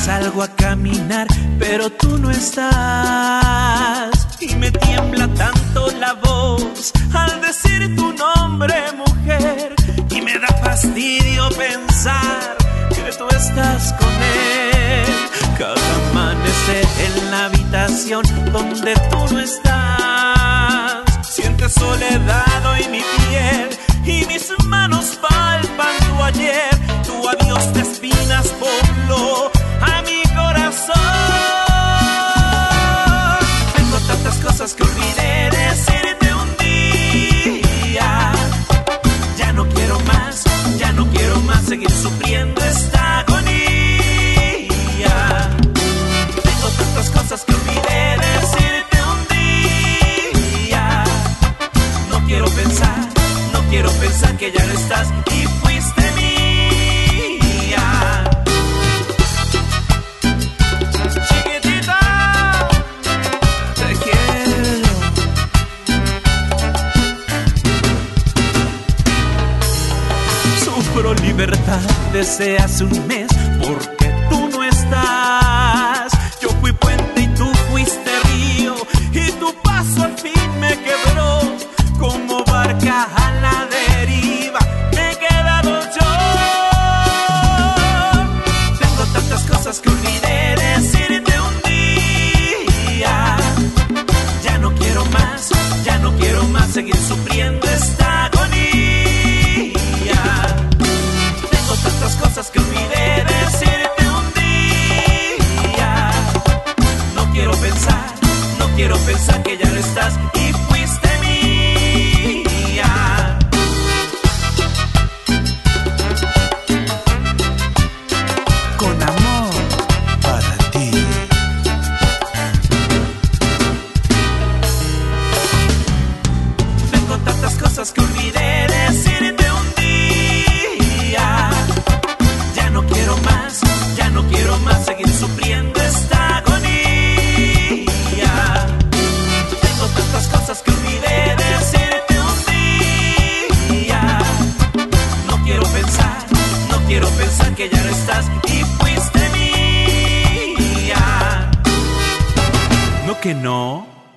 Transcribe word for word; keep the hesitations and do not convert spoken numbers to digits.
salgo a caminar, pero tú no estás. Y me tiembla tanto la voz al decir tu nombre, mujer. Y me da fastidio pensar que tú estás con él. Cada amanecer en la habitación donde tú no estás, sientes soledad hoy mi piel y mis manos palpan tu ayer. Tu adiós de espinas pobló a mi corazón. Tengo tantas cosas que olvidé decirte un día. Ya no quiero más, ya no quiero más seguir sufriendo esta agonía. Tengo tantas cosas que olvidé decirte un día. No quiero pensar, no quiero pensar que ya no estás y fuiste mía. Chiquitita, te quiero. Sufro libertad desde hace un mes porque tú no estás. Yo fui puente y tú fuiste río y tu paso al fin me quebró. Como barca a la deriva me he quedado yo. Tengo tantas cosas que olvidé decirte un día. Ya no quiero más, ya no quiero más seguir sufriendo esta agonía. Tengo tantas cosas que olvidé decirte un día. No quiero pensar, no quiero pensar que ya no estás y fuiste mía. Con amor para ti. Tengo tantas cosas que olvidé decirte un día. Ya no quiero más, ya no quiero más seguir sufriendo esta agonía. Tengo tantas cosas que olvidé decirte un día. No quiero pensar, no quiero pensar que ya no estás y fuiste mía. No que no.